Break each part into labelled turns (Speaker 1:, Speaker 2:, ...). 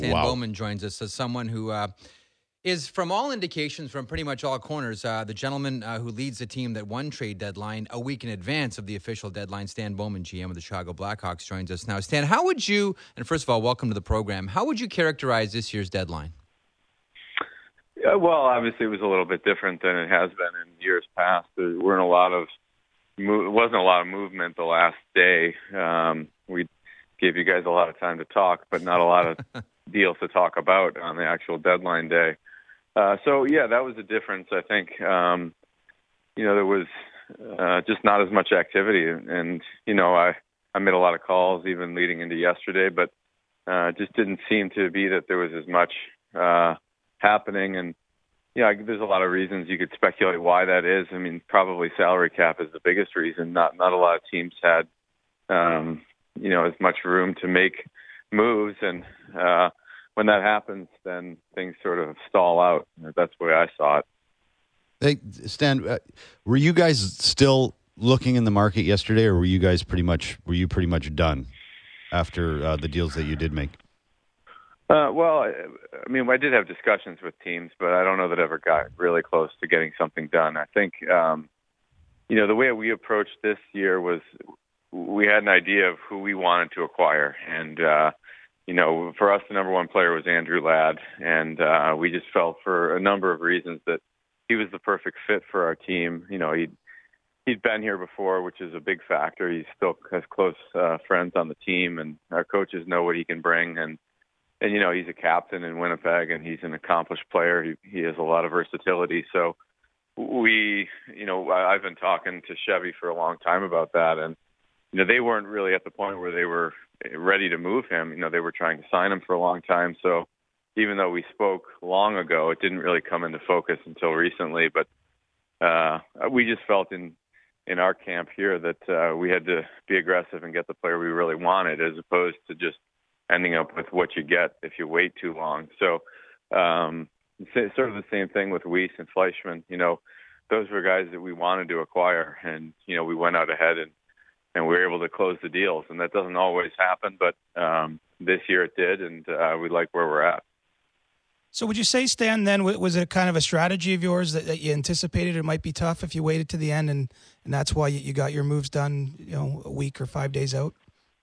Speaker 1: Dan
Speaker 2: Wow.
Speaker 1: Bowman joins us as someone who is, from all indications, from pretty much all corners, the gentleman who leads the team that won trade deadline a week in advance of the official deadline. Stan Bowman, GM of the Chicago Blackhawks, joins us now. Stan, how would you, and first of all, welcome to the program, how would you characterize this year's deadline?
Speaker 3: Well, obviously it was a little bit different than it has been in years past. There weren't wasn't a lot of movement the last day. We gave you guys a lot of time to talk, but not a lot of deals to talk about on the actual deadline day. So that was a difference. I think, there was just not as much activity. And, I made a lot of calls even leading into yesterday, but just didn't seem to be that there was as much happening. And, there's a lot of reasons you could speculate why that is. I mean, probably salary cap is the biggest reason. Not a lot of teams had, as much room to make moves. And when that happens, then things sort of stall out. That's the way I saw it.
Speaker 2: Hey, Stan, were you guys still looking in the market yesterday, or were you pretty much done after the deals that you did make?
Speaker 3: I did have discussions with teams, but I don't know that I ever got really close to getting something done. I think, the way we approached this year was we had an idea of who we wanted to acquire. And, for us, the number one player was Andrew Ladd. And we just felt for a number of reasons that he was the perfect fit for our team. He'd been here before, which is a big factor. He still has close friends on the team, and our coaches know what he can bring. And he's a captain in Winnipeg, and he's an accomplished player. He has a lot of versatility. So I've been talking to Chevy for a long time about that. And, they weren't really at the point where they were ready to move him. They were trying to sign him for a long time. So even though we spoke long ago, it didn't really come into focus until recently. But we just felt in our camp here that we had to be aggressive and get the player we really wanted, as opposed to just ending up with what you get if you wait too long. So sort of the same thing with Weiss and Fleischman. Those were guys that we wanted to acquire, and we went out ahead and we were able to close the deals. And that doesn't always happen, but this year it did, and we like where we're at.
Speaker 4: So would you say, Stan, then, was it kind of a strategy of yours that you anticipated it might be tough if you waited to the end, and that's why you got your moves done, a week or 5 days out?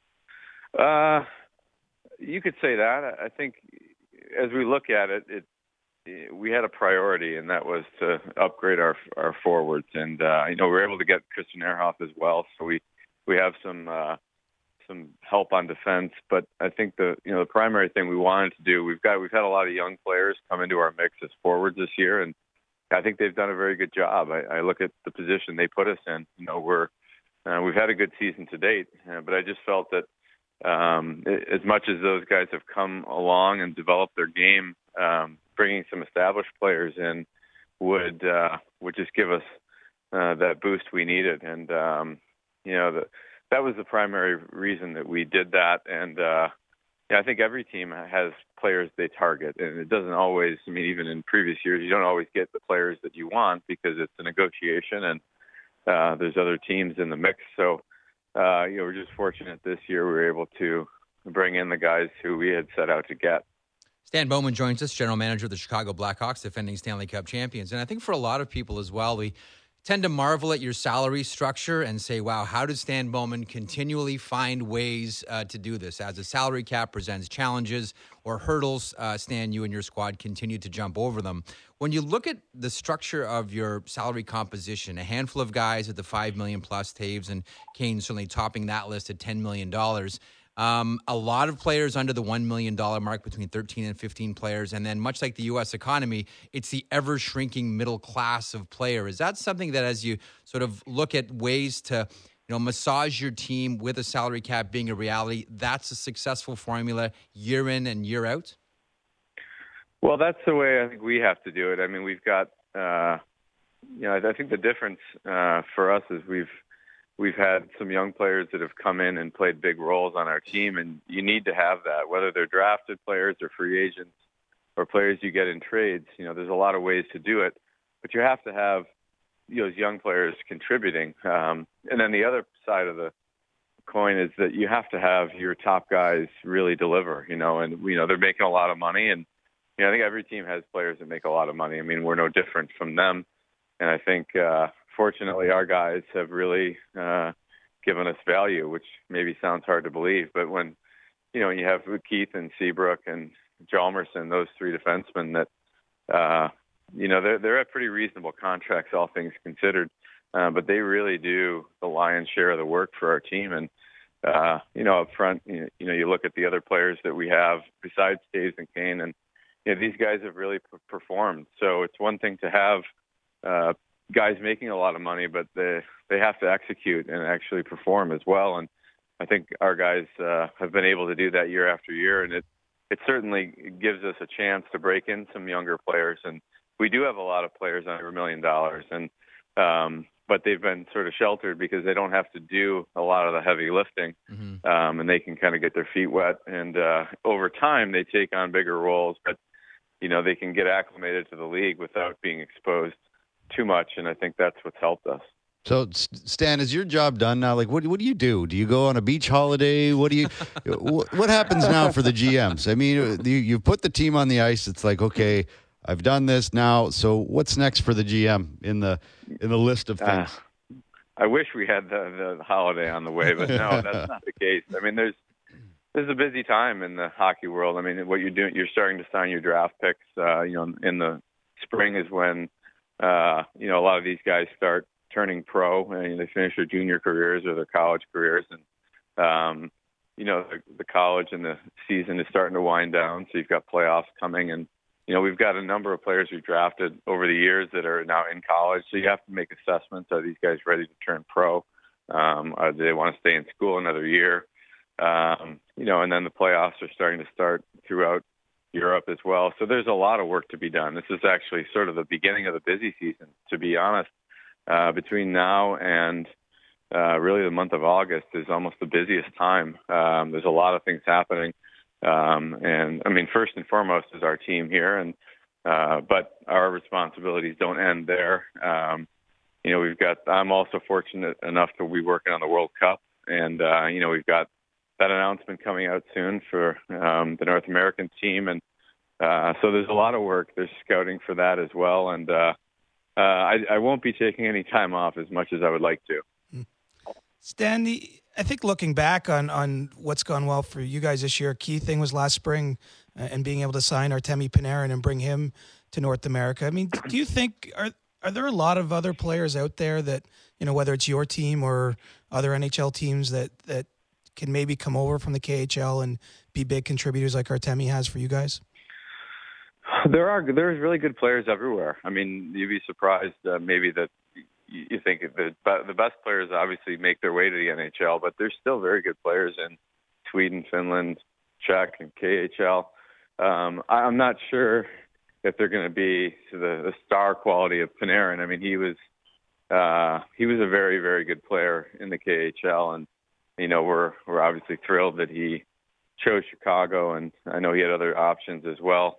Speaker 3: You could say that. I think as we look at it, we had a priority, and that was to upgrade our forwards. And, we were able to get Christian Ehrhoff as well. So we have some help on defense, but I think the primary thing we wanted to do, we've had a lot of young players come into our mix as forwards this year, and I think they've done a very good job. I look at the position they put us in. We've had a good season to date, but I just felt that as much as those guys have come along and developed their game, bringing some established players in would just give us that boost we needed. And that was the primary reason that we did that. And I think every team has players they target, and it doesn't always. Even in previous years, you don't always get the players that you want because it's a negotiation, and there's other teams in the mix. So we're just fortunate this year we were able to bring in the guys who we had set out to get.
Speaker 1: Stan Bowman joins us, general manager of the Chicago Blackhawks, defending Stanley Cup champions. And I think for a lot of people as well, we tend to marvel at your salary structure and say, wow, how does Stan Bowman continually find ways to do this? As the salary cap presents challenges or hurdles, Stan, you and your squad continue to jump over them. When you look at the structure of your salary composition, a handful of guys at the $5 million plus, Taves and Kane certainly topping that list at $10 million. A lot of players under the $1 million mark, between 13 and 15 players. And then much like the U.S. economy, it's the ever-shrinking middle class of player. Is that something that, as you sort of look at ways to massage your team with a salary cap being a reality, that's a successful formula year in and year out?
Speaker 3: Well, that's the way I think we have to do it. I mean, we've got, I think the difference for us is we've had some young players that have come in and played big roles on our team, and you need to have that, whether they're drafted players or free agents or players you get in trades. There's a lot of ways to do it, but you have to have those young players contributing. And then the other side of the coin is that you have to have your top guys really deliver, and, they're making a lot of money. And, I think every team has players that make a lot of money. I mean, we're no different from them. And I think, fortunately, our guys have really given us value, which maybe sounds hard to believe. But when, you have Keith and Seabrook and Hjalmarsson, those three defensemen that, they're at pretty reasonable contracts, all things considered. But they really do the lion's share of the work for our team. And, up front, you look at the other players that we have besides Toews and Kane, and, these guys have really performed. So it's one thing to have guys making a lot of money, but they have to execute and actually perform as well. And I think our guys have been able to do that year after year. And it certainly gives us a chance to break in some younger players. And we do have a lot of players under $1 million. And, but they've been sort of sheltered because they don't have to do a lot of the heavy lifting, and they can kind of get their feet wet. And over time, they take on bigger roles, but, they can get acclimated to the league without being exposed too much. And I think that's what's helped us.
Speaker 2: So, Stan, is your job done now? Like, what do you do? Do you go on a beach holiday? What happens now for the GMs? I mean, you put the team on the ice. It's like, okay, I've done this now. So what's next for the GM in the list of things?
Speaker 3: I wish we had the holiday on the way, but no, that's not the case. I mean, there's a busy time in the hockey world. I mean, what you're doing, you're starting to sign your draft picks. In the spring is when a lot of these guys start turning pro, and they finish their junior careers or their college careers, and the college and the season is starting to wind down. So you've got playoffs coming, and we've got a number of players we drafted over the years that are now in college. So you have to make assessments. Are these guys ready to turn pro? Do they want to stay in school another year? And then the playoffs are starting to start throughout Europe as well. So there's a lot of work to be done. This is actually sort of the beginning of the busy season, to be honest. Between now and really the month of August is almost the busiest time. There's a lot of things happening. And I mean, first and foremost is our team here, and but our responsibilities don't end there. I'm also fortunate enough to be working on the World Cup, and we've got that announcement coming out soon for the North American team, and so there's a lot of work. There's scouting for that as well, and I won't be taking any time off as much as I would like to.
Speaker 4: Stan, I think looking back on what's gone well for you guys this year, key thing was last spring and being able to sign Artemi Panarin and bring him to North America. I mean, do you think are there a lot of other players out there that, whether it's your team or other NHL teams that can maybe come over from the KHL and be big contributors like Artemi has for you guys?
Speaker 3: There's really good players everywhere. I mean, you'd be surprised maybe that you think the best players obviously make their way to the NHL, but there's still very good players in Sweden, Finland, Czech, and KHL. I'm not sure if they're going to be to the star quality of Panarin. I mean, he was a very, very good player in the KHL, and we're obviously thrilled that he chose Chicago, and I know he had other options as well.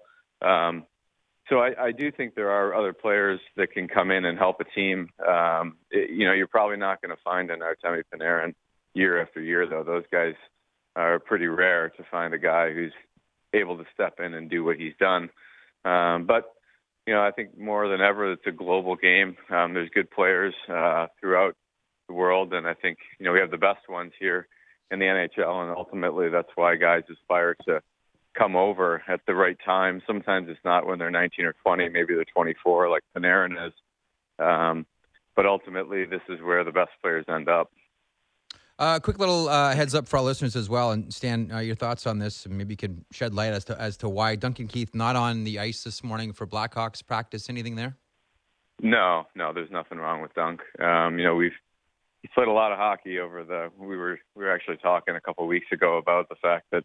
Speaker 3: So I do think there are other players that can come in and help a team. You're probably not going to find an Artemi Panarin year after year, though. Those guys are pretty rare to find a guy who's able to step in and do what he's done. But I think more than ever, it's a global game. There's good players throughout the world, and I think we have the best ones here in the NHL, and ultimately that's why guys aspire to come over at the right time. Sometimes it's not when they're 19 or 20, maybe they're 24 like Panarin is. But ultimately this is where the best players end up.
Speaker 1: Quick little heads up for our listeners as well. And Stan, your thoughts on this, and maybe you can shed light as to why Duncan Keith not on the ice this morning for Blackhawks practice. Anything there? No, there's nothing wrong with Dunk. He's played a lot of hockey over we were actually talking a couple of weeks ago about the fact that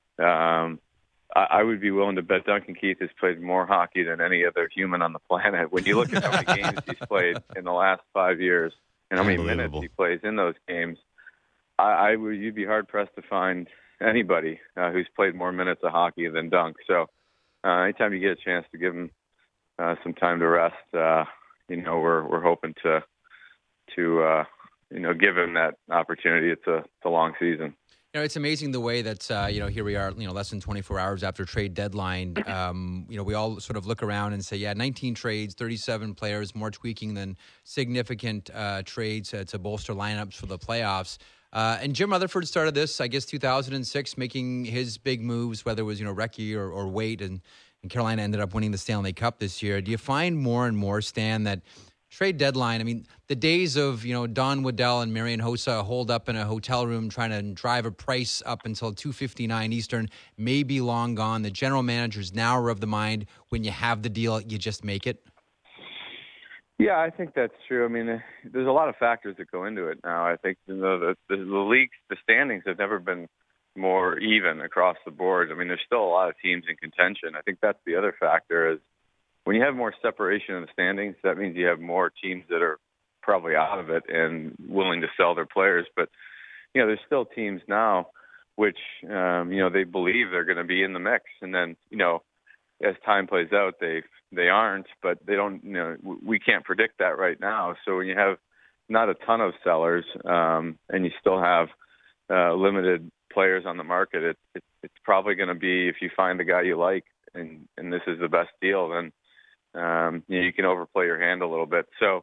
Speaker 1: I would be willing to bet Duncan Keith has played more hockey than any other human on the planet. When you look at how many games he's played in the last 5 years and how many minutes he plays in those games, you'd be hard pressed to find anybody who's played more minutes of hockey than Dunk. So anytime you get a chance to give him some time to rest, we're hoping to
Speaker 3: give him that opportunity. It's a long season.
Speaker 1: It's amazing the way that, here we are, less than 24 hours after trade deadline. We all sort of look around and say, 19 trades, 37 players, more tweaking than significant trades to bolster lineups for the playoffs. And Jim Rutherford started this, I guess, 2006, making his big moves, whether it was, Recchi or Waite, and Carolina ended up winning the Stanley Cup this year. Do you find more and more, Stan, that trade deadline, I mean, the days of, Don Waddell and Marian Hossa holed up in a hotel room trying to drive a price up until $2.59 Eastern may be long gone. The general managers now are of the mind, when you have the deal, you just make it?
Speaker 3: Yeah, I think that's true. I mean, there's a lot of factors that go into it now. I think the league, the standings have never been more even across the board. I mean, there's still a lot of teams in contention. I think that's the other factor is, when you have more separation in the standings, that means you have more teams that are probably out of it and willing to sell their players. But, there's still teams now which, they believe they're going to be in the mix. And then, as time plays out, they aren't, but they don't, we can't predict that right now. So when you have not a ton of sellers and you still have limited players on the market, it's probably going to be, if you find the guy you like and this is the best deal, then you can overplay your hand a little bit. So,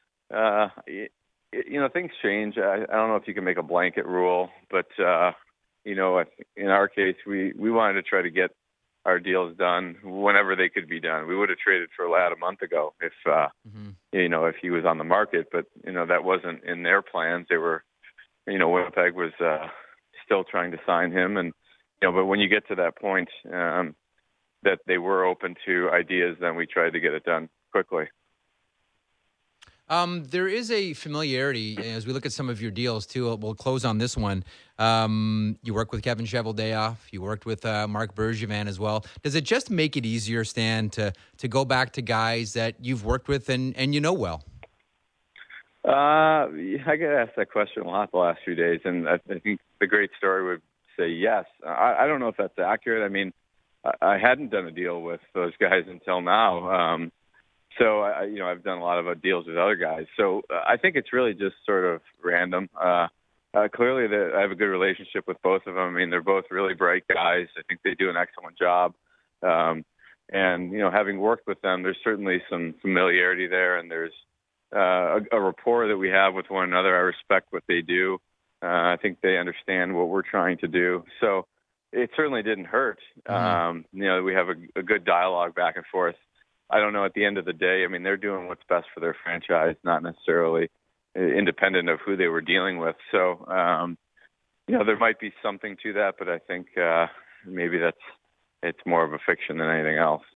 Speaker 3: things change. I don't know if you can make a blanket rule, but, in our case, we wanted to try to get our deals done whenever they could be done. We would have traded for Ladd a month ago if if he was on the market, but, that wasn't in their plans. They were, Winnipeg was still trying to sign him. And, but when you get to that point, that they were open to ideas, then we tried to get it done quickly.
Speaker 1: There is a familiarity as we look at some of your deals too. We'll close on this one. You worked with Kevin Cheveldayoff. You worked with Marc Bergevin as well. Does it just make it easier, Stan, to go back to guys that you've worked with and well?
Speaker 3: I get asked that question a lot the last few days, and I think the great story would say yes. I don't know if that's accurate. I mean, I hadn't done a deal with those guys until now. So, I've done a lot of deals with other guys. So I think it's really just sort of random. Clearly, I have a good relationship with both of them. I mean, they're both really bright guys. I think they do an excellent job. And, having worked with them, there's certainly some familiarity there. And there's a rapport that we have with one another. I respect what they do. I think they understand what we're trying to do. So it certainly didn't hurt. Mm-hmm. We have a good dialogue back and forth. I don't know, at the end of the day, I mean, they're doing what's best for their franchise, not necessarily independent of who they were dealing with. So, there might be something to that, but I think maybe it's more of a fiction than anything else.